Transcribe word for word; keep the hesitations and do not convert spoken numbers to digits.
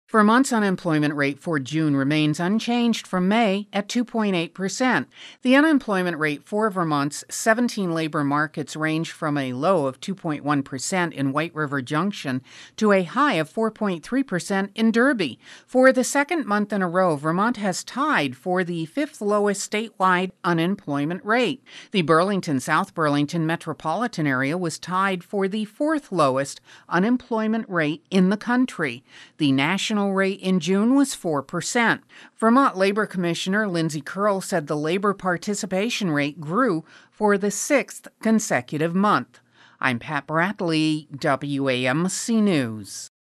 Vermont's unemployment rate for June remains unchanged from May at two point eight percent. The unemployment rate for Vermont's seventeen labor markets ranged from a low of two point one percent in White River Junction to a high of four point three percent in Derby. For the second month in a row, Vermont has tied for the fifth lowest statewide unemployment rate. The Burlington-South Burlington metropolitan area was tied for the fourth lowest unemployment rate in the country. The national rate in June was four percent. Vermont Labor Commissioner Lindsey Curl said the labor participation rate grew for the sixth consecutive month. I'm Pat Bradley, W A M C News.